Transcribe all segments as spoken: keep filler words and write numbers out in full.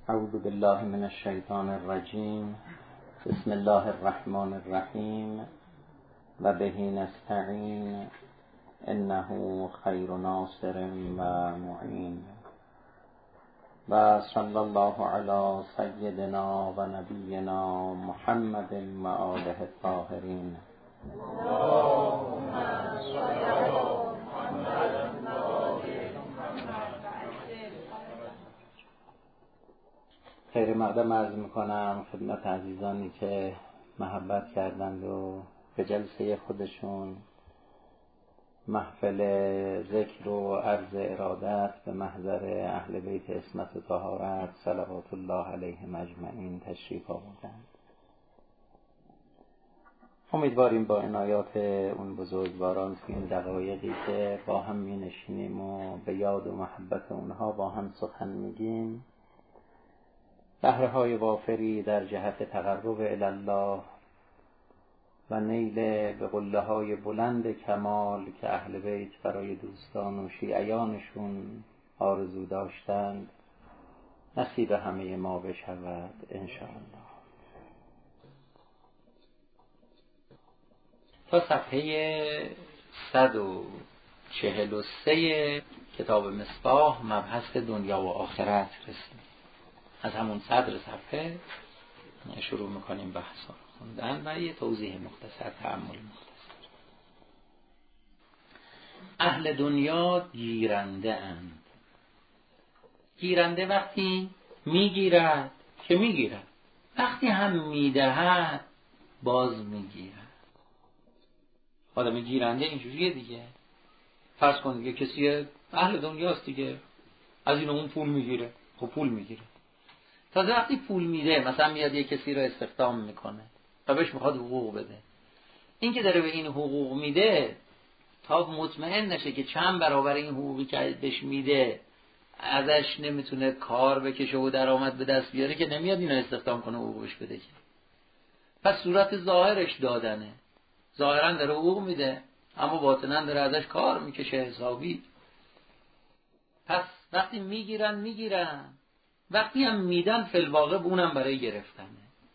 اعوذ بالله من الشیطان الرجیم. بسم الله الرحمن الرحیم و به نستعین انه خیر ناصر و معین. و صلی الله علی سیدنا و نبینا محمد و آله الطاهرین. خیر مقدم عرض میکنم خدمت عزیزانی که محبت کردند و به جلسه خودشون محفل ذکر و عرض ارادت به محضر اهل بیت عصمت و طهارت صلوات الله علیهم اجمعین تشریف آوردند. امیدواریم با عنایات اون بزرگواران تو این دقایقی که با هم می نشینیم و به یاد و محبت اونها با هم سخن میگیم بهره های وافری در جهت تقرب الی الله و نیل به قله های بلند کمال که اهل بیت برای دوستان و شیعیانشون آرزو داشتند نصیب همه ما بشود انشاءالله. تا صفحه صد و چهل و سه کتاب مصباح مبحث دنیا و آخرت رسیم. از همون صدر صفحه شروع میکنیم بحث رو خوندن و یه توضیح مختصر، تأمل مختصر. اهل دنیا گیرنده اند. گیرنده وقتی میگیرد که میگیرد، وقتی هم میدهد باز میگیرد. آدم گیرنده اینجوریه دیگه. فرض کن دیگه کسی اهل دنیاست دیگه، از این اون پول میگیره، خب پول میگیره. تازه وقتی پول میده، مثلا میاد یه کسی رو استخدام میکنه و بهش میخواد حقوق بده، این که داره به این حقوق میده تا مطمئن نشه که چند برابر این حقوقی که بهش میده ازش نمیتونه کار بکشه و درآمد به دست بیاره که نمیاد اینو استخدام کنه حقوقش بده که. پس صورت ظاهرش دادنه، ظاهرا داره حقوق میده اما باطنا داره ازش کار میکشه حسابی. پس وقتی میگیرن میگیرن، وقتی هم میدن فی الواقع اونم برای گرفتنه.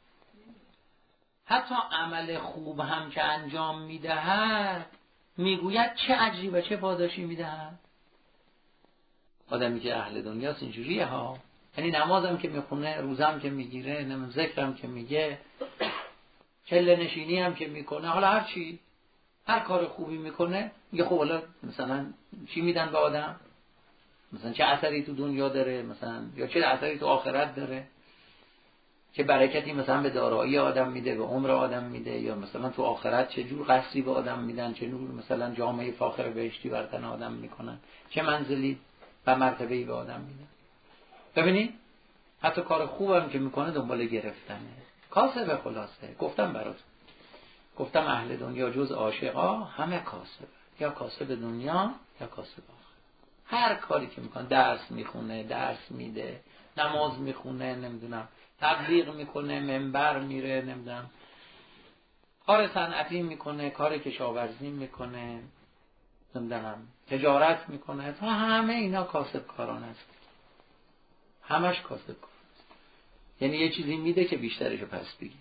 حتی عمل خوب هم که انجام میدهد میگوید چه اجری و چه پاداشی میدهد. آدمی که اهل دنیاست اینجوریه ها، یعنی نمازم که میخونه، روزم که میگیره، نمیم ذکرم که میگه، چله نشینی هم که میکنه، حالا هر چی، هر کار خوبی میکنه میگه خب حالا مثلا چی میدن به آدم، مثلا چه اثری تو دنیا داره، مثلا یا چه اثری تو آخرت داره، چه برکتی مثلا به دارایی آدم میده، به عمر آدم میده، یا مثلا تو آخرت چه جور قصری به آدم میدن، چه نور مثلا جامعه فاخر بهشتی بر تن آدم میکنن، چه منزلی و مرتبه‌ای به آدم میدن. ببینید حتی کار خوبم که میکنه دنبال گرفتنه. کاسبه. خلاصه گفتم براتون، گفتم اهل دنیا جز عاشقا همه کاسبه، یا کاسب دنیا یا کاسب آخرت. هر کاری که میکنه، درس میخونه، درس میده، نماز میخونه، نمیدونم تبلیغ میکنه، منبر میره، نمیدونم کار صنعتی میکنه، کار کشاورزی میکنه، نمیدونم تجارت میکنه، تا همه اینا کاسب کاران است. همش کاسب کاران است. یعنی یه چیزی میده که بیشترشو پس بگیره.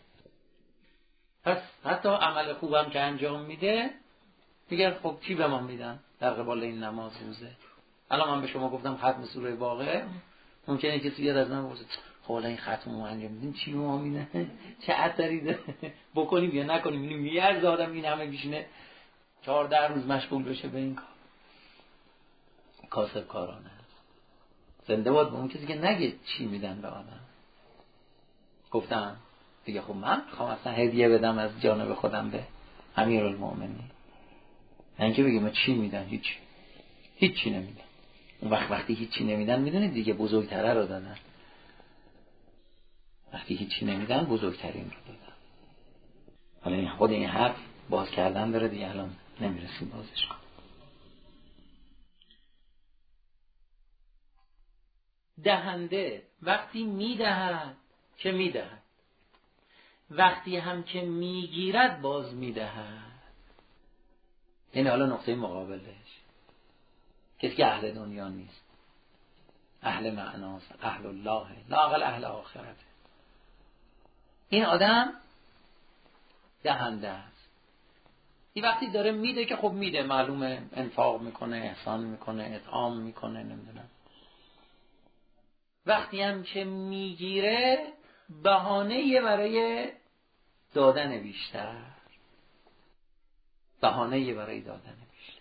پس حتی عمل خوبم که انجام میده میگه خب چی به ما میدن در قبال این نماز روزه. الان من به شما گفتم ختم سوره واقعه، ممکنه کسی بیاد از من بپرسه خب الان این ختم رو انجام میدیم چی به ما میدن، چه اثری داره، بکنیم یا نکنیم. این میارزه آدم این همه بیشینه چهارده روز مشغول بشه به این کار؟ کاسب کارانه. زنده باد به اون کسی که نگه چی میدن به آدم. گفتم دیگه خب من میخوام اصلا هدیه بدم از جانب خودم به امیرالمومنین، نه اینکه بگیم چی میدن، هیچ هیچی نمیدن. اون وقت وقتی هیچی نمیدن میدونید دیگه بزرگتره رو دادن. وقتی هیچی نمیدن بزرگترین رو دادن. حالا این خود این حرف باز کردن داره دیگه، الان نمیرسیم بازش کنم. دهنده وقتی میدهد که میدهد، وقتی هم که میگیرد باز میدهد. یعنی حالا نقطه مقابلش کسی که اهل دنیا نیست، اهل معناست، اهل الله، لااقل اهل آخرت. این آدم دهنده است. این وقتی داره میده که خب میده، معلومه انفاق میکنه، احسان میکنه، اطعام میکنه، نمیدونم. وقتی هم که میگیره بهانه برای دادن بیشتر، بهانه برای دادن بیشتر.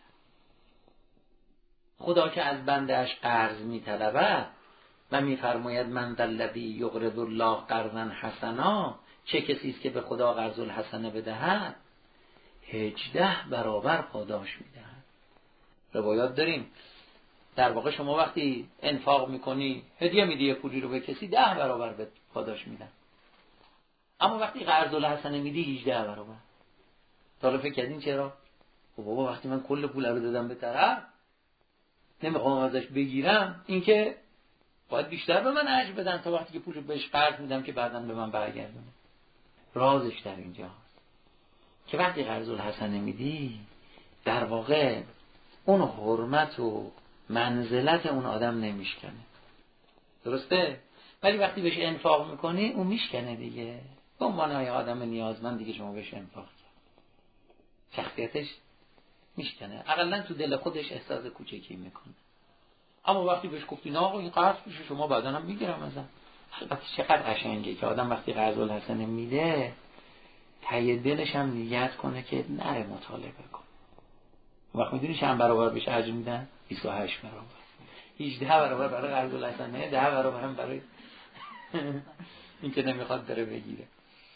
خدا که از بنده‌اش قرض میطلبد و میفرماید من ذا الذی یقرض الله قرضا حسنا، چه کسی است که به خدا قرض الحسنه بدهد هجده برابر پاداش میدهد. روایات داریم در واقع شما وقتی انفاق میکنی، هدیه میدی یه پولی رو به کسی، ده برابر به پاداش میدن. اما وقتی قرض الحسنه میدی هجده برابر. تا حالا فکر کردین چرا؟ خب بابا وقتی من کل پول رو دادم به طرف، نمیخوام ازش بگیرم، این که باید بیشتر به من اجر بدن تا وقتی که پول رو بهش قرض میدم که بعداً به من برگردونه. رازش در اینجاست که وقتی قرض الحسنه میدی در واقع اون حرمت و منزلت اون آدم نمیشکنه، درسته؟ ولی وقتی بهش انفاق میکنی اون میشکنه دیگه. به عنوان های آدم نیازمند دیگه شما بهش انفاق کرد، شخصیتش میشکنه، اقلا تو دل خودش احساس کوچکی میکنه. اما وقتی بهش گفتی نه آقا این قرض میشه شما بعدا هم میگیرم ازم، البته چقدر قشنگه که آدم وقتی قرض الحسنه میده ته دلش هم نیت کنه که نره مطالبه کنه. وقتی میدونی چند برابر بهش اجر میدن؟ بیست و هشت برابر. هجده برابر برای قرض الحسنه، ده برابر هم برای این که نمیخواد بره بگیره.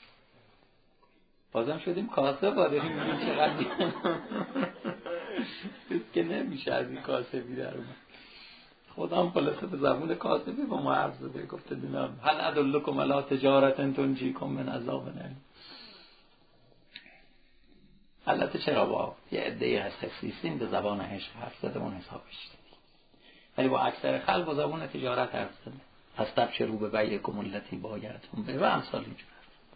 بازم شدیم کاسه با داریم میگیم چقدر که نمیشه از این کاسه بیدر اومد. خدا هم خلاصه به زبون کاسبی با ما عرض زده، گفته دینم هل ادلکم علی تجارت تنجیکم من عذاب الیم. البته چرا با یه عده‌ای هست خصیصین به زبان عشق حرف زده اون حسابش، ولی با اکثر خلق با زبان تجارت حرف زده. هستب چه رو به بیعکم التی بایعتم به و امثال اینجور.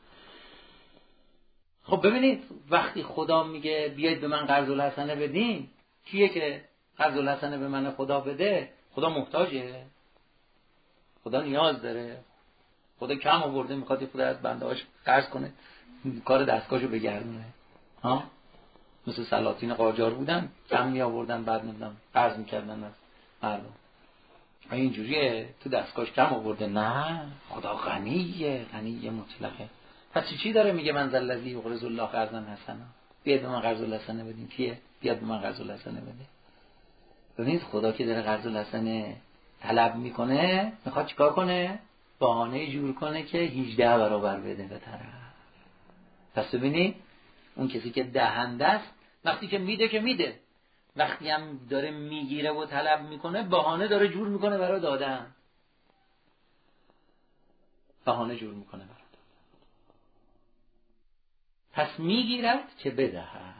خب ببینید وقتی خدا میگه بیاید به من قرض الحسنه بدین، کیه که قرض الحسنه به من خدا بده؟ خدا محتاجه؟ خدا نیاز داره؟ خدا کم آورده میخواد خدا از بندهاش قرض کنه کار دستگاهشو بگردونه؟ ها؟ مثل سلاطین قاجار بودن کم می آوردن بعد نمیدونم قرض میکردن از مردم. اینجوریه تو دستگاهش کم آورده؟ نه، خدا غنیه، غنی مطلقه. پس چی داره میگه من ذا الذی یقرض الله قرضا حسنا؟ بیاد به من قرض الحسنه بدین. کیه بیاد به من قرض الحسنه بده؟ ببینید خدا که داره قرض الحسنه طلب میکنه میخواد چیکار کنه؟ بهانه جور کنه که هجده برابر بده به طرف. پس ببینید اون کسی که دهنده است وقتی که میده که میده، وقتی هم داره میگیره و طلب میکنه بهانه داره جور میکنه برای دادن، بهانه جور میکنه برای دادن. پس میگیرد که بدهد.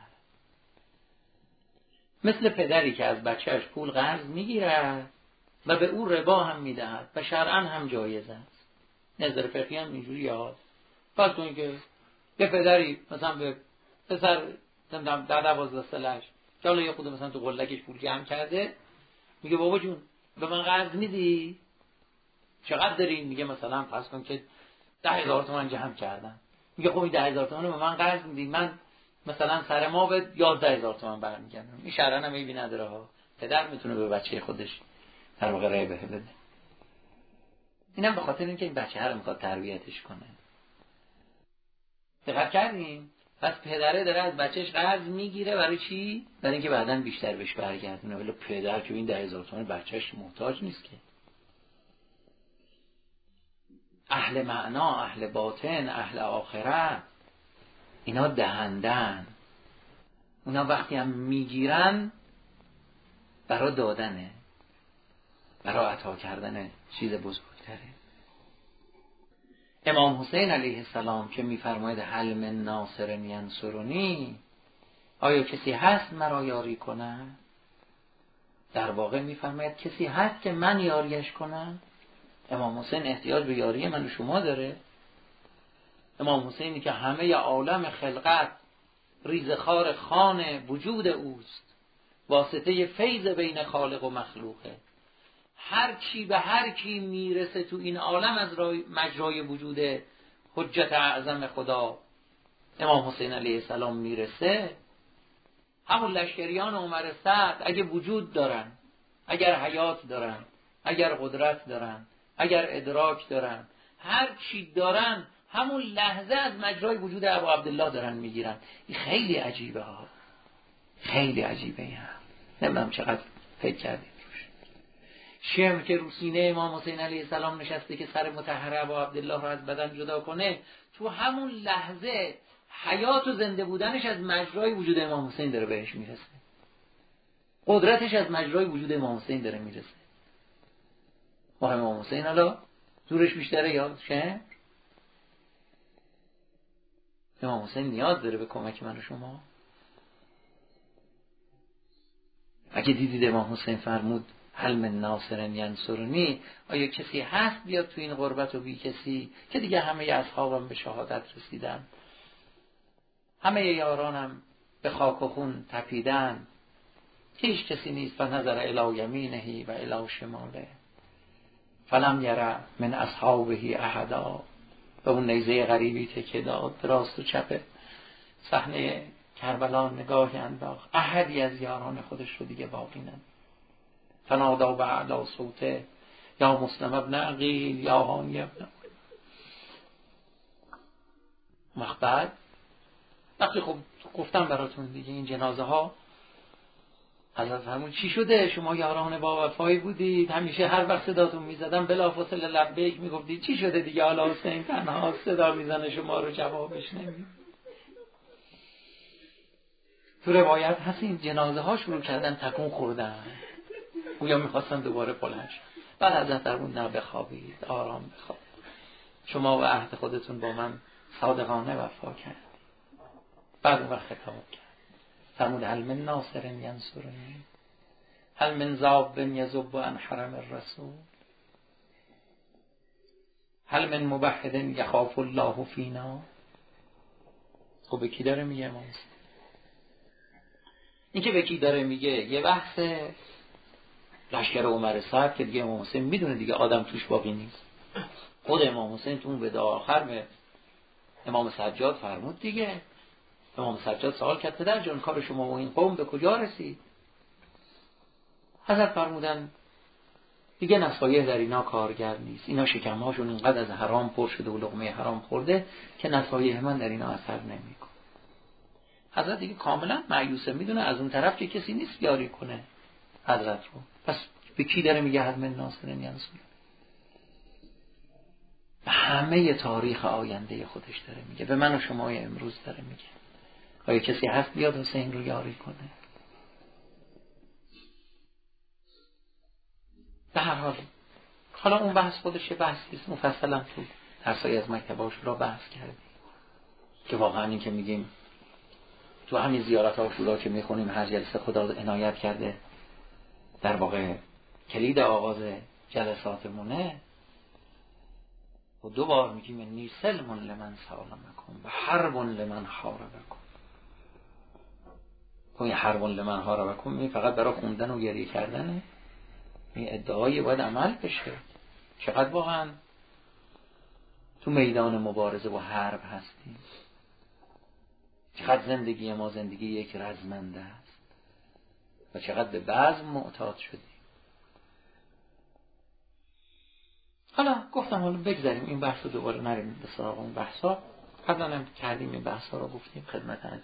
مثل پدری که از بچهش پول قرض میگیرد و به او ربا هم میدهد و شرعاً هم جایز است. نظر فقهی هم اینجوری یاد. پس اون که یه پدری مثلا به پسر نمیدونم در دوازده سالش جالا یه خود مثلا تو قلکش پول جمع کرده، میگه بابا جون به من قرض میدی؟ چقدر داری؟ میگه مثلا فرض کن که ده هزار تومان جمع کردم. میگه خب این ده هزار تومان رو به من قرض میدی، من مثلا سر ما به یازده هزار تومان برمیگردم. این شرعاً هم عیبی نداره ها، پدر میتونه به بچه خودش در واقع ربح بده. اینم به خاطر اینکه این بچه هر میخواد تربیتش کنه. دقت کردین؟ پس پدره داره از بچهش قرض میگیره برای چی؟ برای اینکه بعداً بیشتر بهش برگردونه. ولی پدر که این ده هزار تومان بچهش محتاج نیست که. اهل معنا، اهل باطن، اهل آخرت اینا دهندن. اونا وقتی هم میگیرن برای دادنه، برای عطا کردن چیز بزرگتره. امام حسین علیه السلام که میفرماید هل من ناصر ینصرنی، آیا کسی هست مرا یاری کنه؟ در واقع میفرماید کسی هست که من یاریش کنم؟ امام حسین احتیاج به یاری من و شما داره؟ امام حسینی که همه عالم خلقت ریزخار خان وجود اوست، واسطه فیض بین خالق و مخلوقه، هر چی به هر کی میرسه تو این عالم از مجرای وجود حجت اعظم خدا امام حسین علیه السلام میرسه، همون لشکریان عمر سعد اگه وجود دارن، اگر حیات دارن، اگر قدرت دارن، اگر ادراک دارن، هر چی دارن همون لحظه از مجرای وجود ابا عبدالله دارن میگیرن. این خیلی عجیبه ها، خیلی عجیبه. این هم نمیدونم چقدر فکر کردید روش. شمر که رو سینه امام حسین علیه السلام نشسته که سر مطهر ابا عبدالله رو از بدن جدا کنه، تو همون لحظه حیات و زنده بودنش از مجرای وجود امام حسین داره بهش میرسه، قدرتش از مجرای وجود امام حسین داره میرسه. ما امام حسین حالا دورش بیشتره یا شمر؟ امام حسین نیاز داره به کمک من و شما. اگه دیدید امام حسین فرمود هل من ناصر ینصرنی، آیا کسی هست بیاد تو این غربت و بی کسی که دیگه همه اصحابم به شهادت رسیدن، همه یارانم به خاک و خون تپیدن، هیچ کسی نیست و نظر الی یمینه و الی شماله فلم یره من اصحابه احدا. به اون نیزه غریبی تکیه داد، به راست و چپ صحنه کربلا نگاهی انداخت، احدی از یاران خودش رو دیگه باقی ندید. فنادا بعلا صوته یا مسلم ابن عقیل یا هانی ابن. بعد وقتی خب گفتم براتون دیگه این جنازه ها حضرت فرمود چی شده؟ شما یاران با وفایی بودید، همیشه هر وقت صداتون میزدم بلافاصله لبیک میگفتید، چی شده دیگه حالا حسین تنها صدا میزنه شما رو جوابش نمیدید؟ تو روایت هست این جنازه ها شروع کردن تکون خوردن، گویا میخواستن دوباره بلند شن. بعد حضرت فرمود نه بخوابید، آرام بخوابید، شما و عهد خودتون با من صادقانه وفا کرد. بعد اون وقت خطاب کرد فرمود هل من ناصر ینصرنی، هل من ذاب یذب عن حرم الرسول، هل من موحد یخاف الله فینا. خب به کی داره میگه امام حسین؟ این که به کی داره میگه یه بحث لشکر عمر سعد که دیگه امام حسین میدونه دیگه آدم توش باقی نیست. خود امام حسین تو اون وداع آخر به امام سجاد فرمود دیگه. امام سجاد سوال کرد پدر جان کار شما و این قوم به کجا رسید؟ حضرت فرمودن دیگه نصایح در اینا کارگر نیست، اینا شکمهاشون اینقدر از حرام پر شده و لقمه حرام خورده که نصایح من در اینا اثر نمیکنه. حضرت دیگه کاملا مایوسه، میدونه از اون طرف که کسی نیست یاری کنه حضرت رو. پس به کی داره میگه هل من ناصر ینصر؟ به همه تاریخ آینده خودش داره میگه، به من و شما امروز داره میگه آیا کسی هست بیاد حسین رو یاری کنه؟ به هر حال حالا اون بحث خودشه بحثی است، مفصلا تو درسای از مکتب عاشورا بحث کردیم که واقعا این که میگیم تو همین زیارت عاشورا که میخونیم هر جلسه خدا عنایت کرده در واقع کلید آغاز جلساتمونه و دو بار میگیم انی سلم لمن سالمکم و حرب لمن حاربکم. این حرب لمن حاربکم این فقط برای خوندن و گریه کردنه؟ این ادعای باید عمل بشه. چقدر واقعا تو میدان مبارزه و حرب هستیم، چقدر زندگی ما زندگی یک رزمنده است و چقدر به بزم معتاد شدیم. حالا گفتم حالا بگذاریم این بحث رو دوباره نریم به سراغ اون بحثا، قبلا هم کردیم این بحثا رو گفتیم خدمت عزیز.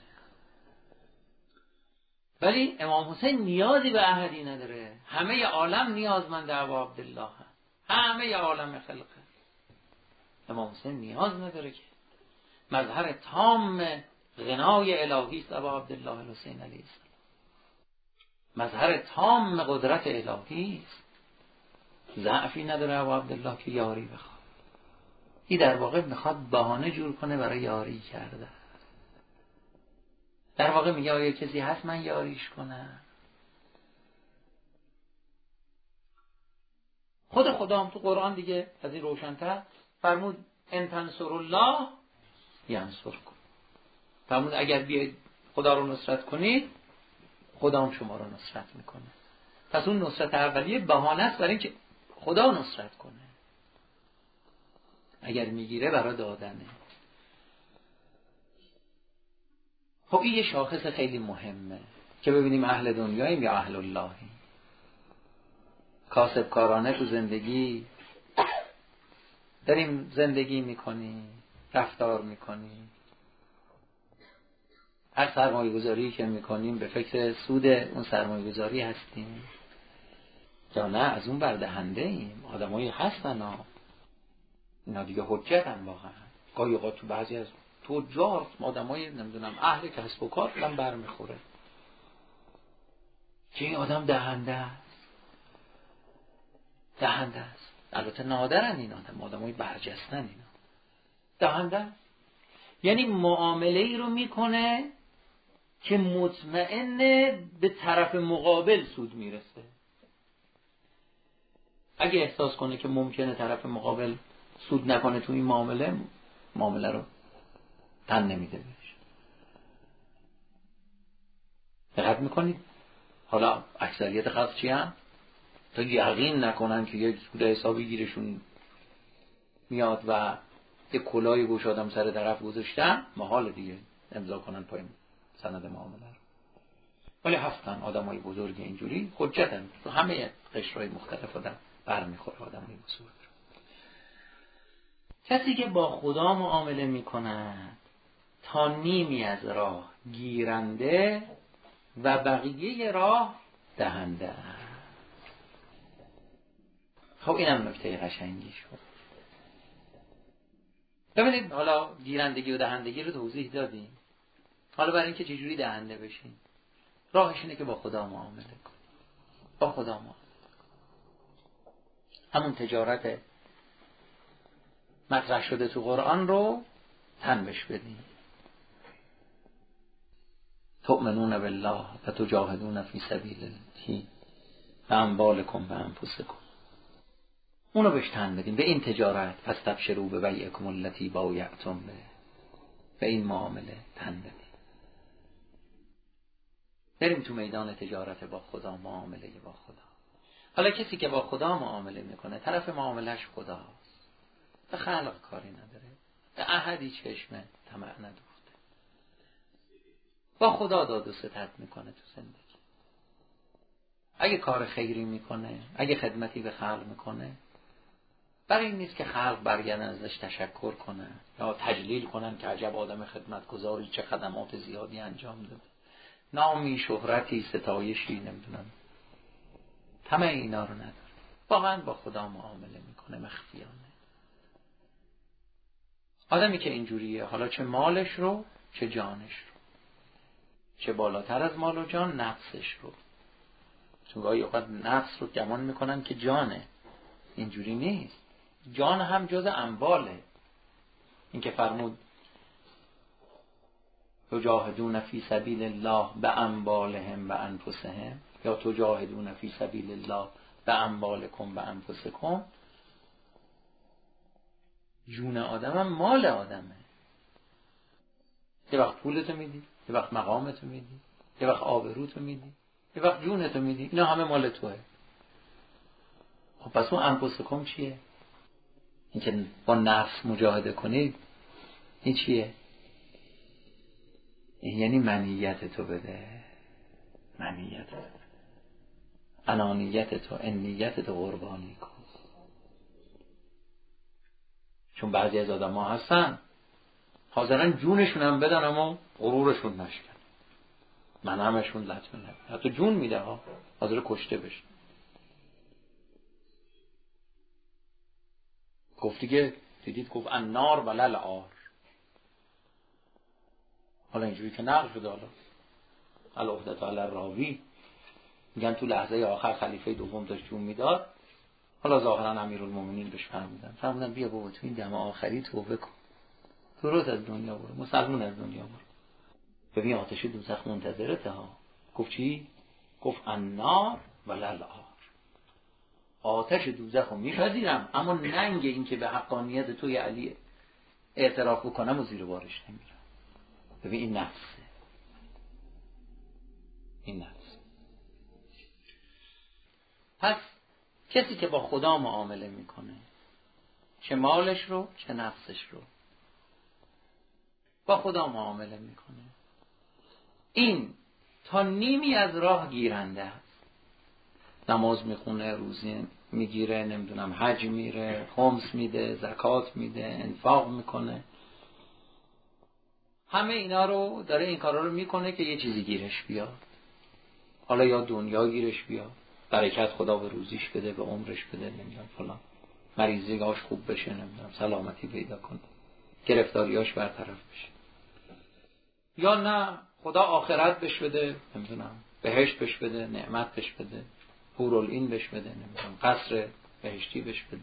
ولی امام حسین نیازی به احدی نداره، همه عالم نیازمند ابا عبدالله هست، همه عالم خلقه. امام حسین نیاز نداره که مظهر تام غنای الهی است ابا عبدالله الحسین علیه السلام، مظهر تام قدرت الهی است، ضعفی نداره ابا عبدالله که یاری بخواد. این در واقع میخواد بهانه جور کنه برای یاری کرده. در واقع میگه آیا کسی هست من یاریش کنم؟ خود خدا هم تو قرآن دیگه از این روشن‌تر فرمود ان تنصروا الله ینصرکم. فرمود اگر بیاید خدا رو نصرت کنید خدا هم شما رو نصرت میکنه. پس اون نصرت اولیه بهانه است برای اینکه خدا نصرت کنه، اگر میگیره برای دادنه. خب این یه شاخص خیلی مهمه که ببینیم اهل دنیاییم یا اهل اللهیم. کاسب کارانه تو زندگی داریم زندگی میکنیم، رفتار میکنیم، هر سرمایه گذاری که میکنیم به فکر سود اون سرمایه گذاری هستیم یا نه از اون بردهنده ایم. آدمایی هستن ها، اینا دیگه حجتن واقعا. گاهی اوقات تو بعضی از تجار آدمای نمیدونم اهل کسب و کار هم برمیخوره که این آدم دهنده است، دهنده است. البته نادرن این آدم، آدمای برجستن اینا. دهنده است یعنی معامله ای رو میکنه که مطمئن به طرف مقابل سود میرسه. اگه احساس کنه که ممکنه طرف مقابل سود نکنه تو این معامله، معامله رو تن نمیده بهش. دقت میکنید؟ حالا اکثریت خلق چی هم؟ تا یقین نکنن که یک سود حسابی گیرشون میاد و یک کلاه گشادم سر طرف گذاشتن، محال دیگه امضا کنن پای سند معامله رو. ولی هستن آدمای بزرگ اینجوری حجتن تو همه قشرهای مختلف آدم برمیخوره آدمای بزرگ. کسی که با خدا معامله میکند تا نیمی از راه گیرنده و بقیه راه دهنده. خب اینم نکته قشنگی شد. ببینید حالا گیرندگی و دهندگی رو توضیح دادیم. حالا برای اینکه چجوری دهنده بشین، راهش اینه که با خدا معامله کن. با خدا معامله. همون تجارت مطرح شده تو قرآن رو تن بش بدین. تؤمنون بالله و تجاهدون فی سبیل الله و اموالکم و انفسکم. اونو بهش تن بدین، به این تجارت فاستبشروا ببیعکم التی بایعتم به، به این معامله تن بدین. بریم تو میدان تجارت با خدا، معامله با خدا. حالا کسی که با خدا معامله میکنه طرف معاملهش خداست، به خلق کاری نداره، به احدی چشم طمع ندوخته، با خدا داد و ستد میکنه تو زندگی. اگه کار خیری میکنه، اگه خدمتی به خلق میکنه، برای این نیست که خلق برگردن ازش تشکر کنن یا تجلیل کنن که عجب آدم خدمتگزاری، چه خدمات زیادی انجام داده، نامی، شهرتی، ستایشی، نمیدونم، همه اینا رو نداره. واقعا با خدا معامله میکنه مخفیانه. آدمی که اینجوریه، حالا چه مالش رو چه جانش رو، چه بالاتر از مال و جان نفسش رو، چون گاهی اوقات نفس رو گمان میکنن که جانه، اینجوری نیست. جان هم جز امواله. این که فرمود تجاهدون فی سبیل الله به اموالهم و انفسهم، یا تجاهدون فی سبیل الله به اموالکم و انفسکم، جون آدم هم مال آدمه. یه وقت پولتو میدی، یه وقت مقامتو میدی، یه وقت آبروتو میدی، یه وقت جونتو میدی، اینا همه مال توه. خب پس اون انفسکم چیه؟ این که با نفس مجاهده کنید، این چیه؟ این یعنی منیت تو بده، منیت تو، انانیت تو، انیت تو قربانی کن. چون بعضی از آدم ها هستن حاضرن جونشون هم بدن اما غرورشون نشکن، من همشون لطمه نبید، حتی جون میده ها، حاضر کشته بشن. گفتی که دیدید گفت النار و للعار. حالا اینجوری که نقل شده، حالا العهدة علی الراوی، میگن تو لحظه آخر خلیفه دوم داشت جون میداد، حالا ظاهرا امیرالمومنین بهش فرمودن فرمودن بیا بابا تو این دم آخری توبه کن، درست از دنیا برو، مسلمون از دنیا برو، ببین آتش دوزخ منتظرته ها. گفت چی؟ گفت النار و للعار. آتش دوزخ رو میپذیرم اما ننگ این که به حقانیت توی علی اعتراف بکنم و زیر بارش نمیرم. ببین این نفسه، این نفس. پس کسی که با خدا معامله میکنه، چه مالش رو چه نفسش رو با خدا معامله میکنه، این تا نیمی از راه گیرنده است. نماز میخونه، روزی میگیره، نمیدونم حج میره، خمس میده، زکات میده، انفاق میکنه، همه اینا رو داره، این کارا رو میکنه که یه چیزی گیرش بیاد. حالا یا دنیا گیرش بیاد، برکت خدا به روزیش بده، به عمرش بده، نمیدونم فلان، مریضیاش خوب بشه، نمیدونم سلامتی پیدا کنه، گرفتاریاش برطرف بشه. یا نه خدا آخرت بش بده، نمیدونم بهشت بش بده، نعمت بش بده، حورالعین بش بده، نمیدونم قصر بهشتی بش بده.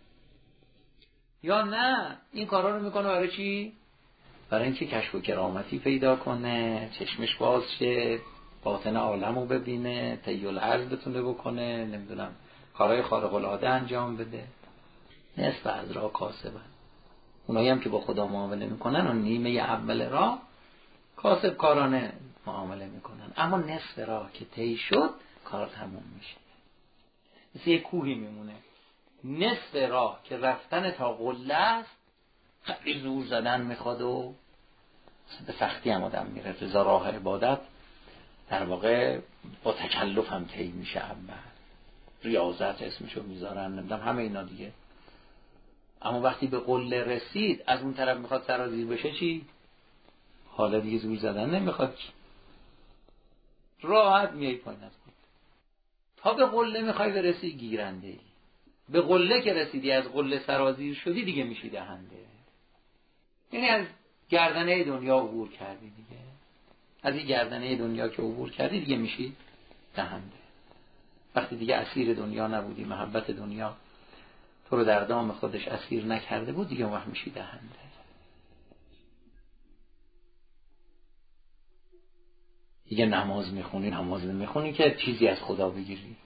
یا نه این کارا رو میکنه برای چی؟ برای اینکه کشف و کرامتی پیدا کنه، چشمش باز شه، باطن عالمو ببینه، تیل عرض بتونه بکنه، نمیدونم کارهای خارق العاده انجام بده. نصف از راه کاسبن. اونایی هم که با خدا معامله میکنن اون نیمه اول راه کاسب کارانه معامله میکنن، اما نصف راه که طی شد کار تموم میشه. مثل یه کوهی میمونه، نصف راه که رفتن تا قله است، خیلی زور زدن میخواد و به سختی هم آدم میره. رضا راه عبادت در واقع با تکلف هم طی میشه، اول ریاضت اسمشو میذارن، نمیدونم همه اینا دیگه. اما وقتی به قله رسید، از اون طرف میخواد سرازیر بشه، چی؟ حالا دیگه زور زدن نمیخواد، راحت میای پایین از قله. تا به قله میخوای برسی گیرنده ای، به قله که رسیدی از قله سرازیر شدی دیگه میشی دهنده. یعنی از گردنه دنیا عبور کردی دیگه، از این گردنه دنیا که عبور کردی دیگه میشی دهنده. وقتی دیگه اسیر دنیا نبودی، محبت دنیا تو رو در دام خودش اسیر نکرده بود، دیگه اون وقت میشی دهنده. دیگه نماز میخونی، نماز نمیخونی که چیزی از خدا بگیری،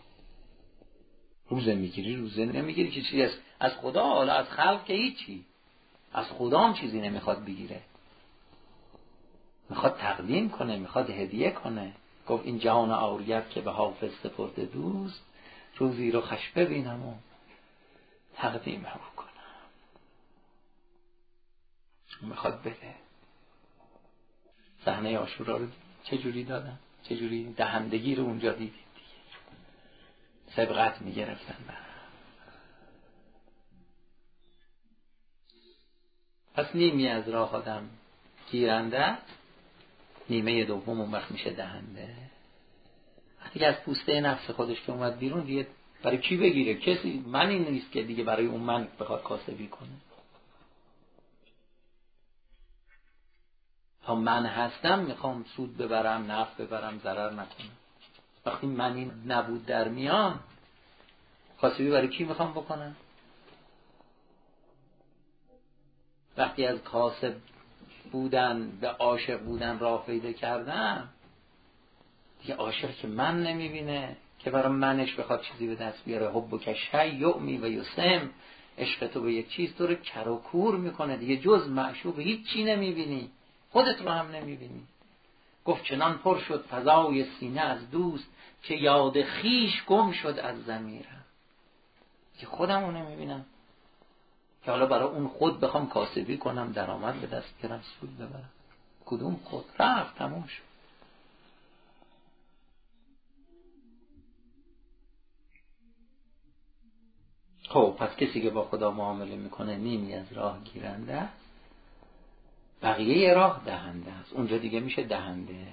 روزه میگیری، روزه نمیگیری که چیزی از از خدا، حالا از خلق که هیچی، از خدا هم چیزی نمیخواد بگیره، میخواد تقدیم کنه، میخواد هدیه کنه. گفت این جهان عاریت که به حافظ سپرده دوست، روزی رو خوش ببینم و تقدیم رو کنم. میخواد بده. صحنه عاشورا رو چجوری دادن، چجوری دهندگی رو اونجا دیدید دیگه، سبقت میگرفتن. پس نیمی از راه آدم گیرنده، نیمه دوم اون وقت میشه دهنده. وقتی که از پوسته نفس خودش که اومد بیرون، دیگه برای کی بگیره؟ کسی من این نیست که دیگه برای اون من بخواد کاسبی کنه. تا من هستم میخوام سود ببرم، نفع ببرم، ضرر نکنم. وقتی من این نبود در میان، کاسبی برای کی میخوام بکنم؟ وقتی از کاسب بودن به عاشق بودن راه پیدا کردم، دیگه عاشق که من نمیبینه که برای منش بخواد چیزی به دست بیاره. حب که شیعمی و یسم، عشق تو به یک چیز تو رو کر و کور میکنه دیگه، جز معشوق هیچ چی نمیبینی، خودت رو هم نمیبینی. گفت چنان پر شد فضای سینه از دوست، که یاد خیش گم شد از ضمیرم. که خودم رو نمیبینم که حالا برای اون خود بخوام کاسبی کنم، درآمد به دست بیارم، سود ببرم. کدوم خود؟ رفت، تموم شد. خب پس کسی که با خدا معامله میکنه نیمی از راه گیرنده است، بقیه راه دهنده است. اونجا دیگه میشه دهنده.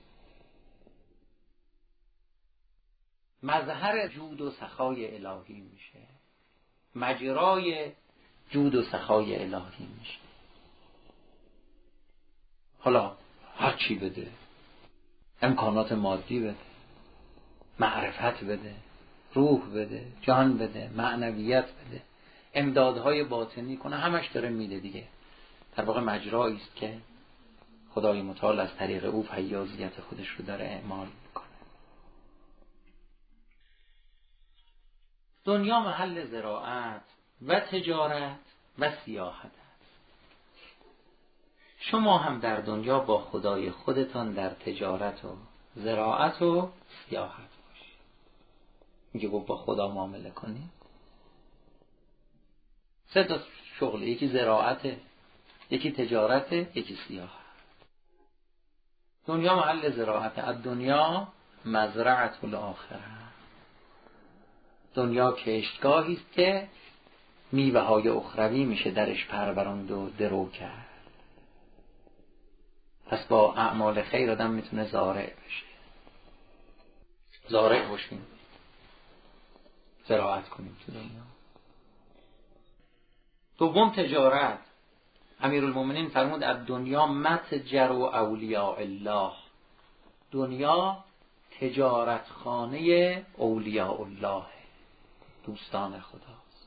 مظهر جود و سخای الهی میشه، مجرای جود و سخای الهی میشه. حالا هر چی بده، امکانات مادی بده، معرفت بده، روح بده، جان بده، معنویت بده، امدادهای باطنی کنه، همش داره میده دیگه. در واقع مجرایی است که خدای متعال از طریق او فیاضیت خودش رو داره اعمال میکنه. دنیا محل زراعت و تجارت و سیاحت است. شما هم در دنیا با خدای خودتان در تجارت و زراعت و سیاحت باشید. میگه با خدا معامله کنید. سه تا شغل، یکی زراعته، یکی تجارته، یکی سیاحت. دنیا محل زراعته. الدنیا مزرعة الاخره. دنیا کشتگاهی است که میوه های اخروی میشه درش پروراند و درو کرد. پس با اعمال خیر آدم میتونه زارع بشه. زارع باشیم، زراعت کنیم تو دنیا. دوم تجارت. امیرالمومنین فرمود الدنیا متجر و اولیاء الله. دنیا تجارت خانه اولیاء الله، دوستان خداست.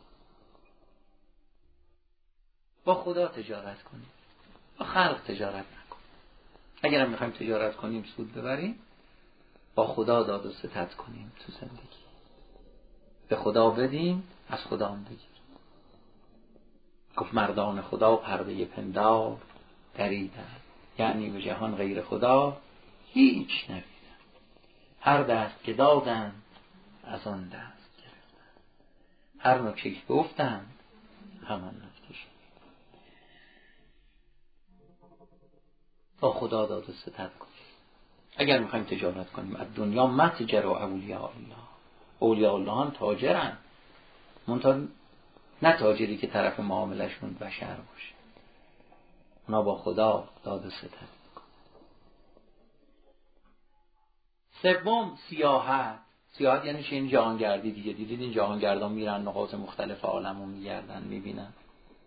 با خدا تجارت کنیم، با خلق تجارت نکنیم. اگر هم میخوایم تجارت کنیم سود ببریم، با خدا داد و ستد کنیم تو زندگی. به خدا بدیم، از خدا هم بگیریم. گفت مردان خدا پرده پندار دریدن، یعنی به جهان غیر خدا هیچ ندیدن. هر دست که دادن از آن دست گرفتن، هر نکته که گفتن همان نکته شد. با خدا داد و ستد کنیم اگر میخوایم تجارت کنیم. از دنیا متجر و اولیاء الله. اولیاء الله هم تاجرن، منتها نه تاجری که طرف معاملشون بشر باشه. اونا با خدا داد و ستد میکنن. سوم سیاحت. سیاحت یعنی چه؟ این جهانگردی دیگه. دیدید این جهانگردان میرن نقاط مختلف عالمو میگردن، میبینن.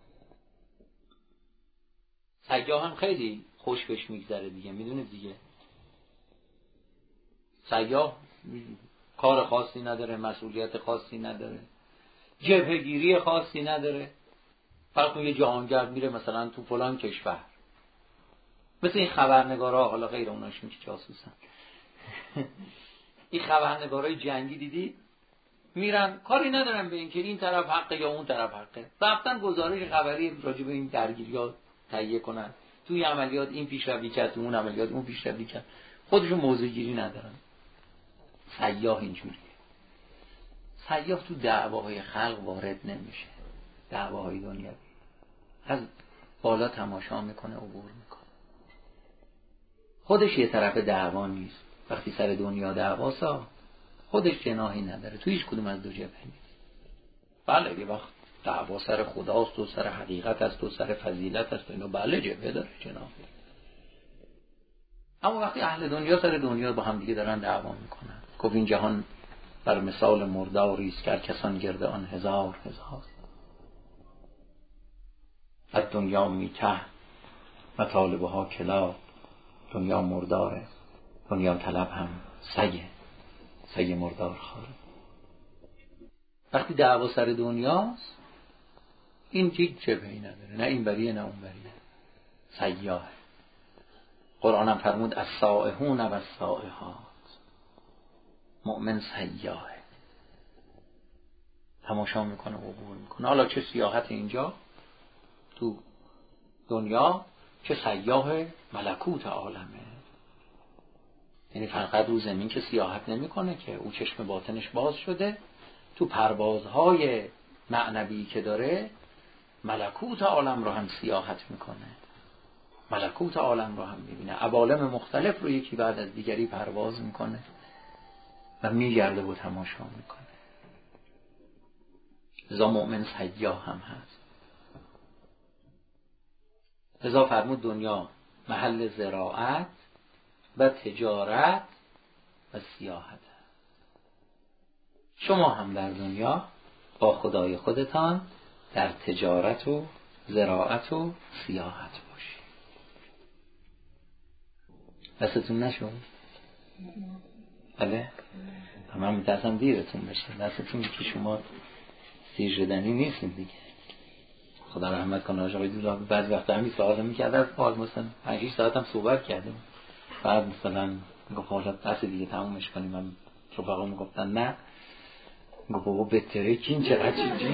سیاح هم خیلی خوش بهش میگذره دیگه، میدونید دیگه. سیاح کار خاصی نداره، مسئولیت خاصی نداره، جبهه‌گیری خاصی نداره. فقط یه جهانگرد میره مثلا تو فلان کشور، مثل این خبرنگارا، حالا غیر اوناشون که جاسوسن این خبرنگارای جنگی دیدی میرن کاری ندارن به این که این طرف حقه یا اون طرف حقه، رفتن گزارش خبری راجع به این درگیری‌ها تهیه کنن. توی عملیات این پیشروی کرد، تو اون عملیات اون پیشروی کرد، خودشون موضوع گیری ندارن. سیاح اینجوریه. سیاح تو دعواهای خلق وارد نمیشه، دعواهای دنیوی. از بالا تماشا میکنه، عبور میکنه. خودش یه طرف دعوا نیست. وقتی سر دنیا دعواسا خودش جناحی نداره، تو هیچ کدوم از دو جبهه نیست. بله یه وقت دعوا سر خداست و سر حقیقت است و سر فضیلت است، اینو بله جبهه داره، جناحی. اما وقتی اهل دنیا سر دنیا با هم دیگه دارن دعوا میکنن، گفت این جهان بر مثال مرداری است که کسان گرد آن هزار هزار. از دنیا میته و طالبها کلاب. دنیا مرداره، دنیا طلب هم سگه، سگ مردار خواره. وقتی دعوا سر دنیاست این هیچ جبهه‌ای نداره، نه این بریه نه اون بریه، سیاحه. قرآن هم فرمود السائحون و السائحات. مؤمن سیاحه، تماشا میکنه و عبور میکنه. حالا چه سیاحت اینجا تو دنیا، چه سیاح ملکوت عالمه. یعنی فقط رو زمین که سیاحت نمیکنه که، او چشم باطنش باز شده، تو پروازهای معنوی که داره ملکوت عالم رو هم سیاحت میکنه، ملکوت عالم رو هم میبینه. عوالم مختلف رو یکی بعد از دیگری پرواز میکنه و میگرده و تماشا میکنه. لذا مؤمن سیاح هم هست. لذا فرمود دنیا محل زراعت و تجارت و سیاحت. شما هم در دنیا با خدای خودتان در تجارت و زراعت و سیاحت باشید. دستتون نشد؟ بله؟ من میترسم دیرتون بشه. دستتون که شما سیر شدنی نیستیم دیگه. خدا رحمت کنه آقای دولا. بعضی وقتا همین سوال میکرد از حال مثلا پنج شش ساعت هم صحبت کردیم، بعد مثلا گفت حالا بس دیگه تمومش کنیم. من رفقا میگفتن نه، گفت بابا بهتره که این چقدر چیزی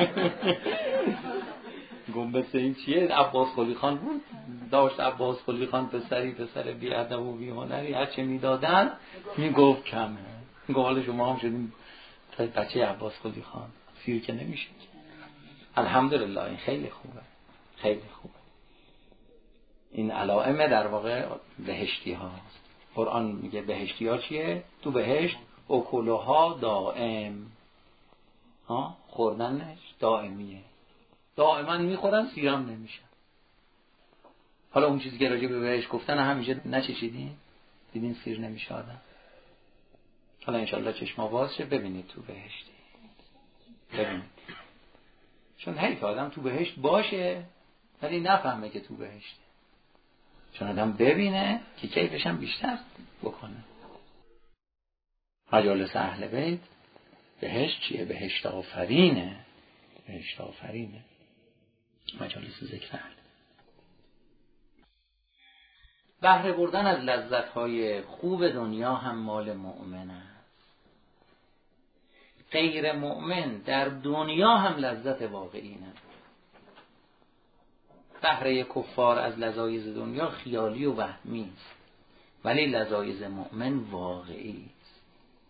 گفت مثل این چیه؟ عباس قلی خان بود، داشت عباس قلی خان پسری پسر بی ادب و بی هنری هرچه میدادن میگفت کمه. گفت حالا شما هم شدیم بچه عباس قلی خان سیر که نمیشه. الحمدلله این خیلی خوبه، خیلی خوبه. این علائم در واقع بهشتی هاست. قرآن میگه بهشتی ها چیه؟ تو بهشت اکلها دائم، ها خوردنش دائمیه، دائما میخورن سیرم نمیشن. حالا اون چیزی که راجع به بهشت گفتن همیشه نچشیدین؟ دیدین سیر نمیشه آدم؟ حالا انشالله چشما باز شه ببینید تو بهشتی، ببینید. چون حیف آدم تو بهشت باشه ولی نفهمه که تو بهشته، چون آدم ببینه که کیفش هم بیشتر بکنه. مجالس اهل بیت بهشت چیه؟ بهشت آفرینه، بهشت آفرینه مجالس ذکر اهل. بهره بردن از لذت‌های خوب دنیا هم مال مؤمن است. غیر مؤمن در دنیا هم لذت واقعی نداره. بهره کفار از لذایز دنیا خیالی و وهمی است، ولی لذایز مؤمن واقعی است.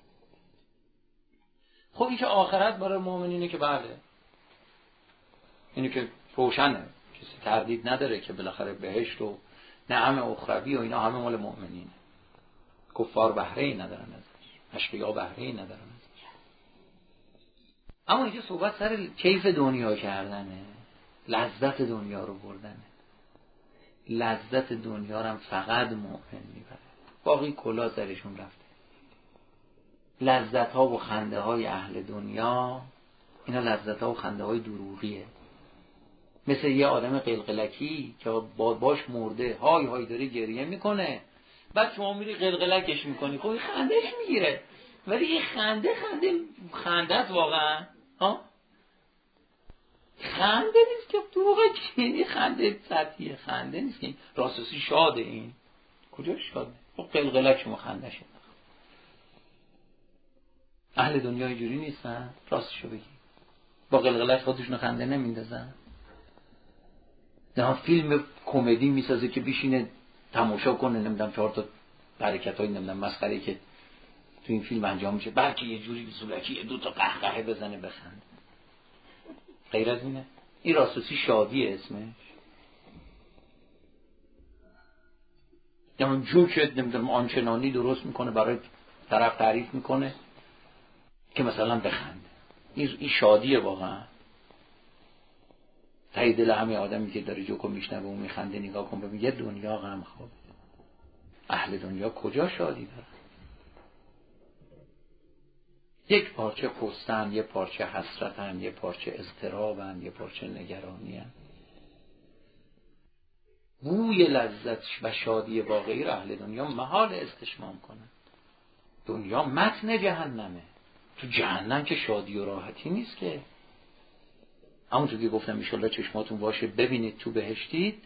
خب این که آخرت برای مؤمنینه که بله، اینه که روشنه، کسی تردید نداره که بالاخره بهشت و نعم اخروی و اینا همه مال مؤمنینه. کفار بهره ای ندارن ازش، اشقیا بهره ای ندارن ازش. اما اینجا صحبت سر کیف دنیا کردنه، لذت دنیا رو بردنه. لذت دنیا رو هم فقط مؤمن میبره، باقی کلا سرشون رفته. لذت ها و خنده های اهل دنیا اینا لذت ها و خنده های دروغیه. مثل یه آدم قلقلکی که باش مرده های های داره گریه میکنه، بعد شما میری قلقلکش میکنی، خب این خندهش میگیره، ولی این خنده خنده خنده است واقعا، ها خنده نیست که دروغه، چینی خنده سطحیه، خنده نیست که راستسی شاده. این کجا شاده؟ خب قلقلک شما خنده شده. اهل دنیا اینجوری نیستن، راستشو بگی، با قلقلک خودشون خنده نمیندازن. نه فیلم کمدی میسازه که بشینه تماشا کنه، نمیدونم چهار تا حرکتای نمیدونم مسخره که تو این فیلم انجام میشه، بلکه یه جوری زولکی دو تا قهقهه بزنه بخنده. غیر از اینه؟ این راستوسی شادیه اسمش. یعنی جو که نمیدونم آنچنانی درست میکنه برای طرف تعریف میکنه که مثلا بخنده. این شادیه واقعا. تای دل همه آدمی که داره جوکو میشنوه و میخنده نگاه کن ببین یه دنیا غم خواب. اهل دنیا کجا شادی داره؟ یک پارچه پستن، یه پارچه حسرتن، یه پارچه اضطرابن، یه پارچه نگرانی‌ان. بوی لذت و شادی واقعی را اهل دنیا محال استشمام کنن. دنیا متن جهنمه. تو جهنم که شادی و راحتی نیست که. همونطور که گفتم انشالله چشماتون باشه ببینید تو بهشتید،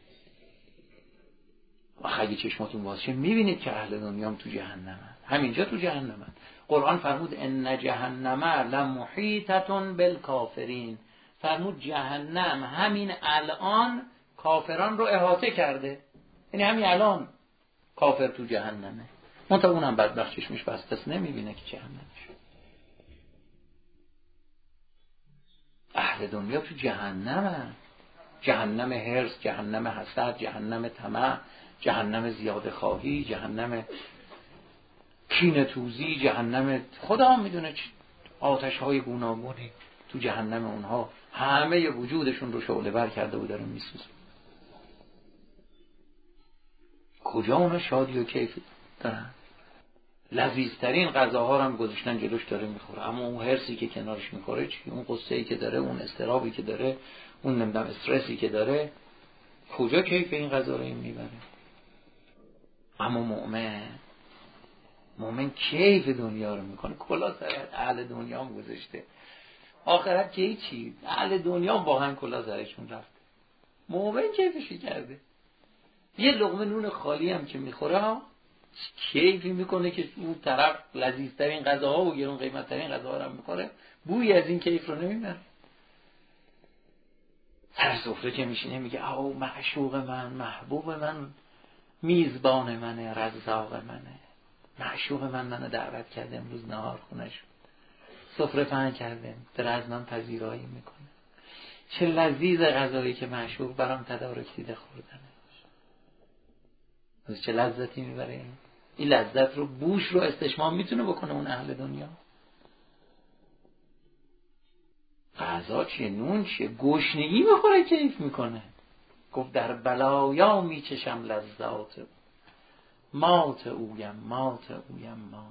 و اگه چشماتون باشه میبینید که اهل دنیا هم تو جهنمن. همینجا تو جهنمن. قرآن فرمود ان جهنم لمحیطة بالکافرین. فرمود جهنم همین الان کافران رو احاطه کرده، یعنی همین الان کافر تو جهنمه. منتها اونم بدبخت چشمش بسته است نمیبینه که جهنم شد. اهل دنیا تو جهنمه، جهنم حرص، جهنم حسد، جهنم طمع، جهنم زیاده خواهی، جهنم کینه توزی، جهنم خدا هم میدونه آتش های گوناگونی تو جهنم اونها همه وجودشون رو شعله ور کرده و داره میسوزه. کجا اونا شادی و کیف دارن؟ لذیذترین غذاها رو هم گذاشتن جلوش داره میخوره، اما اون حرصی که کنارش میخوره چی؟ اون قصه‌ای که داره، اون اضطرابی که داره، اون نمیدونم استرسی که داره، کجا کیف این غذا رو این میبره؟ اما مؤمن مؤمن کیف دنیا رو میکنه، کلا سر اهل دنیا هم گذاشته، آخرت که چی؟ اهل دنیا واقعا کلا سرشون رفته، مؤمن کیفشی کرده. یه لقمه نون خالی هم که میخوره کیفی میکنه که اون طرف لذیذترین غذاها و گرون قیمتترین غذاها رو میخوره، بوی از این کیف رو نمیبره. سر سفره که میشینه میگه او معشوق من، محبوب من، میزبان منه، رزاق منه، معشوق من منو دعوت کرده امروز نهار خونه شد، سفره پهن کرده، داره از من پذیرایی میکنه. چه لذیذ غذایی که معشوق برام تدارک دیده خوردنه. چه لذتی میبره این. این لذت رو بوش رو استشمام میتونه بکنه اون اهل دنیا. غذا چیه، نون چیه، گشنگی بخوره کیف میکنه. گفت در بلایا میچشم لذات او، مات اویم مات اویم مات.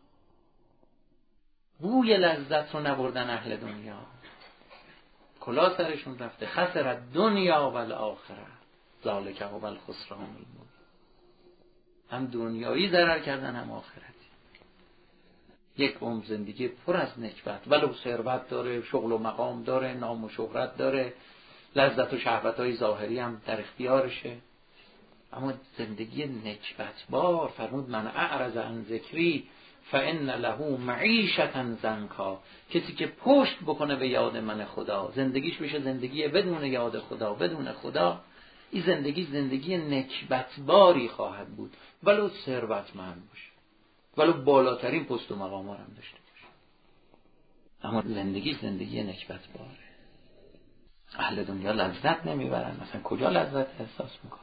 بوی لذت رو نبردن اهل دنیا، کلا سرشون رفته. خسرت دنیا و الاخره ذالک هو الخسران المبین. هم دنیایی ضرر کردن هم آخرتی. یک عمر زندگی پر از نکبت، ولو ثروت داره، شغل و مقام داره، نام و شهرت داره، لذت و شهوت‌های ظاهری هم در اختیارشه، اما زندگی نکبت بار. فرمود من اعرض عن ذکری فان له معیشة ضنکا. کسی که پشت بکنه به یاد من خدا، زندگیش بشه زندگی بدون یاد خدا، بدون خدا، این زندگی زندگی نکبت باری خواهد بود، ولو ثروتمند باشه، ولو بالاترین پست و مقام هم داشته باشه، اما زندگی زندگی نکبت باره. اهل دنیا لذت نمیبرن. مثلا کجا لذت احساس میکنن؟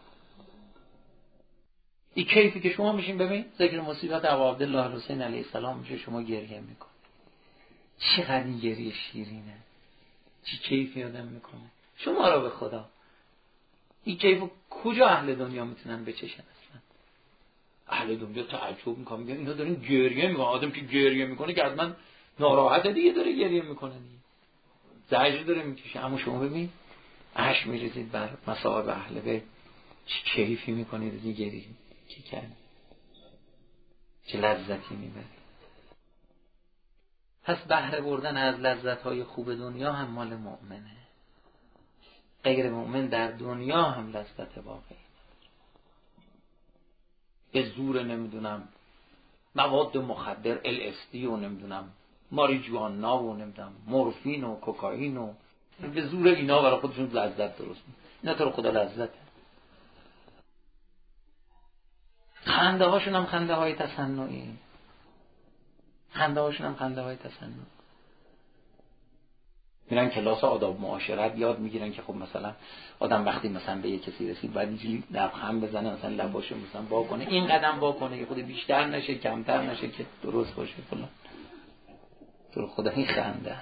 این کیفی که شما میشین ببین ذکر مصیبت ابا عبدالله الحسین علیه السلام میشه، شما گریه میکنه. چقدر این گریه شیرینه، چی کیفی آدم میکنه. شما را به خدا این کیفو کجا اهل دنیا میتونن بچشن؟ اصلا اهل دنیا تعجب میکنن، میگن اینا دارین گریه میکنن. آدم که گریه میکنه که از من ناراحته دیگه، داره گریه میکنه دیگه، زجر داره میکشه. اما شما ببین اشک میریزید بر مصائب اهل بیت، چه کیفی میکنید دیگه، گریه کی کرد، چه لذتی میبرید. پس بهره بردن از لذت‌های خوب دنیا هم مال مؤمنه. غیر مؤمن در دنیا هم لذت واقعی به زور نمیدونم مواد مخدر ال اس دی و نمیدونم ماریجوانا و نمیدونم مورفین و کوکائین و به زور اینا برای خودشون لذت درست میکنن. اینا تو رو خدا لذته. خنده هاشون هم خنده های تصنعی، خنده هاشون هم خنده های تصنعی. میرن کلاس آداب معاشرت یاد میگیرن که خب مثلا آدم وقتی مثلا به یک کسی رسید باید اینجوری لبخند بزنه، مثلا لباشو مثلا وا کنه، این قدم وا کنه که خود بیشتر نشه کمتر نشه که درست باشه فلان. تو خدا این خنده.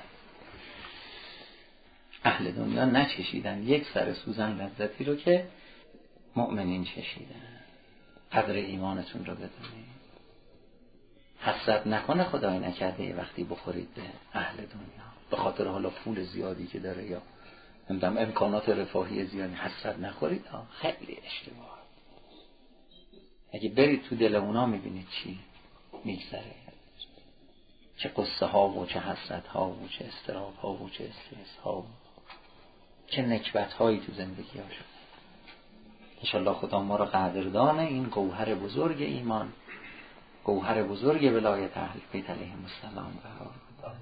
اهل دنیا نچشیدن یک سر سوزن لذتی رو که مؤمنین چشیدن. قدر ایمانتون رو بدونید. حسرت نکنه خدای نکرده یه وقتی بخورید به اهل دنیا به خاطر حالا پول زیادی که داره یا نمیدونم امکانات رفاهی زیادی، حسرت نخورید ها. خیلی اشتباه. اگه برید تو دل اونا میبینید چی میگذره، چه قصه ها و چه حسرت ها و چه استراب ها و چه استرس ها و چه نکبت هایی تو زندگی ها شد. انشالله خدا ما را قدردان این گوهر بزرگ ایمان، گوهر بزرگ ولایت اهل بیت علیهم السلام قرار بده.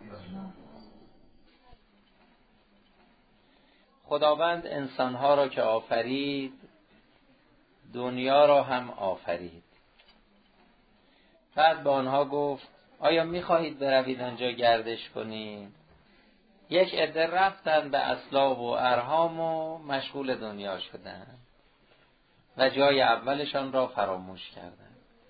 خداوند انسانها را که آفرید دنیا را هم آفرید. بعد به آنها گفت آیا می‌خواهید بروید آنجا گردش کنید؟ یک عده رفتن به اسلاب و ارحام و مشغول دنیا شدند و جای اولشان را فراموش کردند.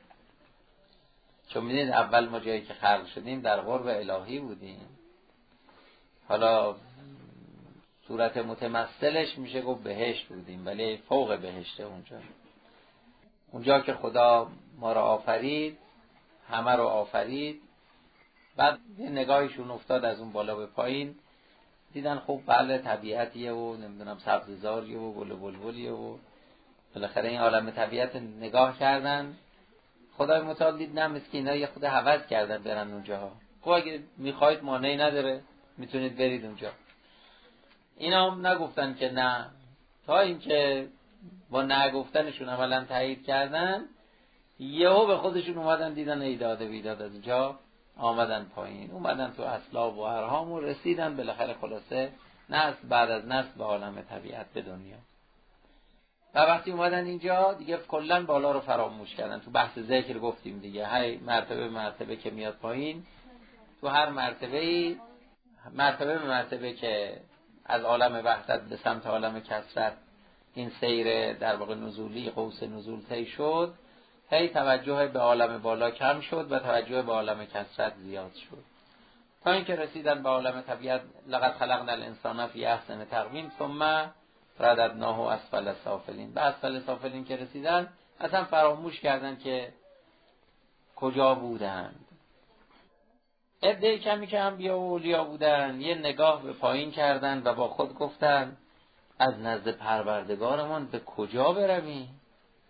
چون می‌دونید اول ما جایی که خلق شدیم در قرب الهی بودیم، حالا صورت متمثلش میشه گفت بهشت بودیم، ولی فوق بهشته اونجا. اونجا که خدا ما را آفرید، همه رو آفرید، بعد یه نگاهشون افتاد از اون بالا به پایین، دیدن خب بله طبیعتیه و نمیدونم سبززاریه و گل و بلبلیه و بالاخره این عالم طبیعت نگاه کردن. خدای متعال دید نه مسکینا یه خود هوس کردن برن اونجا. خب اگه میخواید مانعی نداره میتونید برید اونجا. اینا هم نگفتن که نه، تا اینکه با نگفتنشون اولا تایید کردن، یهو به خودشون اومدن دیدن ایداد ویداد از اونجا آمدن پایین، اومدن تو اسلاب و ارحام و رسیدن بالاخره خلاصه نسل بعد از نسل به عالم طبیعت به دنیا. و وقتی اومدن اینجا دیگه کلا بالا رو فراموش کردن. تو بحث ذکر گفتیم دیگه هر مرتبه مرتبه که میاد پایین تو هر مرتبه‌ای، مرتبه به مرتبه که از عالم وحدت به سمت عالم کثرت این سیر در واقع نزولی قوس نزول طی شد، هی توجه به عالم بالا کم شد و توجه به عالم کثرت زیاد شد، تا اینکه رسیدن به عالم طبیعت. لقد خلقنا الانسان فی احسن تقویم ثم رددناه اسفل سافلین. به اسفل سافلین که رسیدن اصلا فراموش کردن که کجا بودند. عده کمی که انبیا و اولیا بودن یه نگاه به پایین کردن و با خود گفتن از نزد پروردگارمان به کجا برویم؟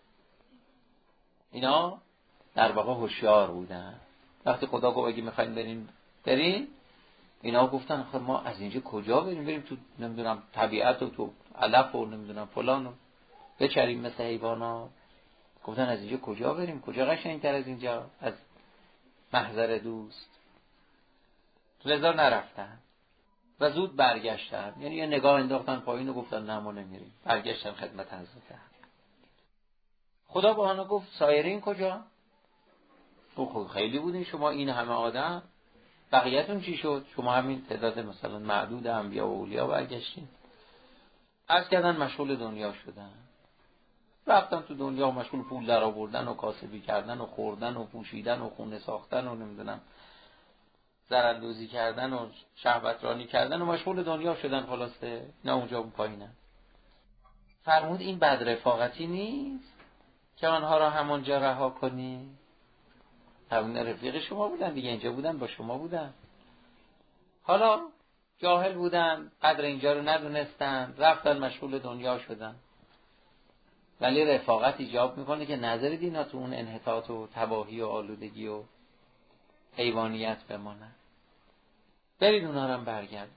اینا در واقع هوشیار بودن. وقتی خدا گفت اگه میخوایم بریم بریم، اینا گفتن خب ما از اینجا کجا بریم؟ بریم تو نمیدونم طبیعت و تو علف و نمیدونم فلان و بچریم مثل حیوانات. گفتن از اینجا کجا بریم؟ کجا قشنگتر از اینجا، از محضر دوست؟ رضا نرفتن و زود برگشتن، یعنی یه نگاه انداختن پایین و گفتن نه ما نمیریم، برگشتن خدمت حضرت. خدا با آنها گفت سایرین کجا؟ خب خیلی بودین شما، این همه آدم، بقیه‌تون چی شد؟ شما همین تعداد مثلا معدود انبیا و اولیا برگشتین. عرض کردن مشغول دنیا شدن، رفتن تو دنیا مشغول پول در آوردن و کاسبی کردن و خوردن و پوشیدن و خونه ساختن و نمیدونم زرندوزی کردن و شهوت رانی کردن و مشغول دنیا شدن. خلاصه نه اونجا اون پایینن. فرمود این بد رفاقتی نیست که آنها را همونجا رها کنی؟ همون رفیق شما بودن دیگه، اینجا بودن با شما بودن. حالا جاهل بودن، قدر اینجا رو ندونستن، رفتن مشغول دنیا شدن. ولی رفاقت ایجاب میکنه که نظر دینا تو اون انحطاط و تباهی و آلودگی و حیوانیت بمانن. برید اونا رو هم برگردید.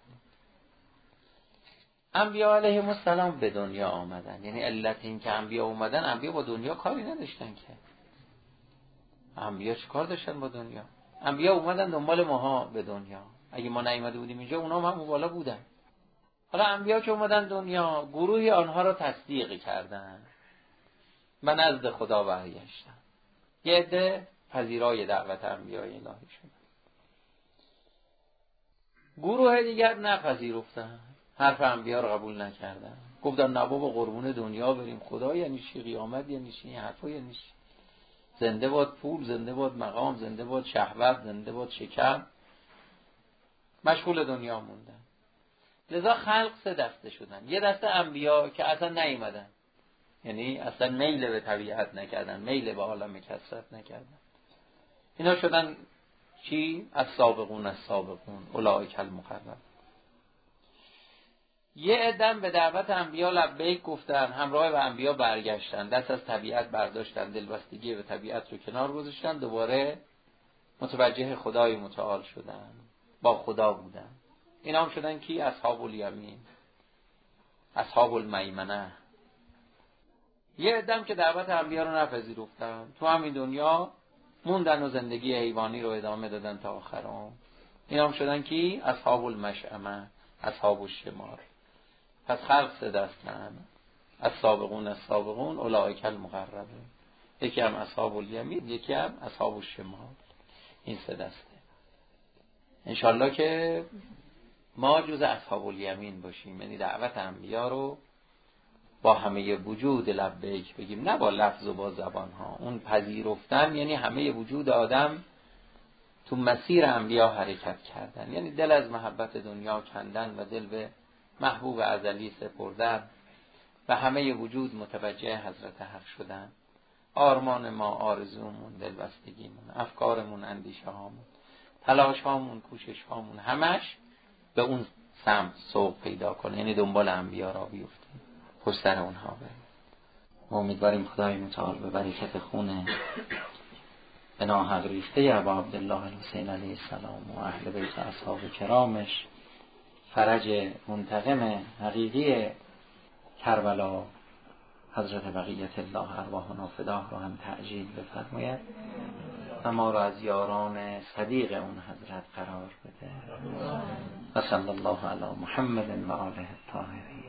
انبیا علیهم السلام به دنیا آمدن، یعنی علت این که انبیا اومدن، انبیا با دنیا کاری نداشتن که. انبیا چه کار داشتن با دنیا؟ انبیا اومدن دنبال ماها به دنیا. اگه ما نیومده بودیم اینجا، اونا هم اون بالا بودن. حالا انبیا که اومدن دنیا، گروهی آنها را تصدیق کردن و نزد خدا برگشتن. یه عده پذیرای دعوت انبیای الهی شدن، گروه دیگر نپذیرفتن، حرف انبیا رو قبول نکردن. گفتن نه بابا قربون دنیا بریم، خدا یعنی چی، قیامت یعنی چی، این حرفا یعنی چی، زنده باد پول، زنده باد مقام، زنده باد شهوت، زنده باد شکر. مشغول دنیا موندن. لذا خلق سه دسته شدن. یه دسته انبیا که اصلا نیومدن، یعنی اصلا میل به طبیعت نکردن، میل به عالم کثرت نکردن. اینا شدن چی؟ از سابقون از سابقون اولئک المقربون. یه عدم به دعوت انبیا لبیک گفتن، همراه به انبیا برگشتن، دست از طبیعت برداشتن، دلبستگی به طبیعت رو کنار گذاشتن، دوباره متوجه خدای متعال شدن، با خدا بودن. اینا هم شدن کی؟ اصحاب الیمین، اصحاب المیمنه. یه عدم که دعوت انبیا رو نپذیرفتن، تو همین دنیا موندن و زندگی حیوانی رو ادامه دادن تا آخرام. اینا هم شدن کی؟ اصحاب المشأمه، اصحاب الشمال. پس خلق سه دستن، از سابقون از سابقون اولئک المقربون. یکی هم اصحاب الیمین، یکی هم اصحاب الشمال. این سه دسته. انشالله که ما جز اصحاب الیمین باشیم، یعنی دعوت انبیا رو با همه وجود لبیک بگیم، نه با لفظ و با زبان ها. اون پذیرفتن یعنی همه وجود آدم تو مسیر انبیا حرکت کردن، یعنی دل از محبت دنیا کندن و دل به محبوب ازلی سپردن و همه وجود متوجه حضرت حق شدن. آرمان ما، آرزومون، دلبستگیمون، افکارمون، اندیشه هامون، تلاش هامون، کوشش هامون، همش به اون سمت سوق پیدا کنه، یعنی دنبال انبیا را بیفتیم، پشت سر اونها بریم. امیدواریم خدای متعال به برکت خون به ناحق ریخته ابا عبدالله الحسین علیه السلام و اهل بیت اصحاب کرامش فرج منتقم حقیقی کربلا حضرت بقیت الله ارواحنا فداه رو هم تعجیل بفرماید و ما را از یاران صدیق اون حضرت قرار بده. و صلی الله علی محمد و آله الطاهرین.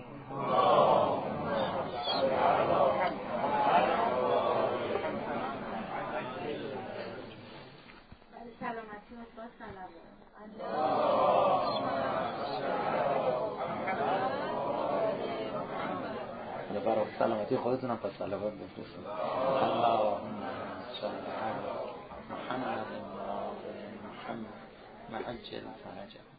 سلامتی و با سلامت برای سلامتی خودتونم پس صلوات بفرستید. اللهم صل علی محمد محمد معجل فرجه.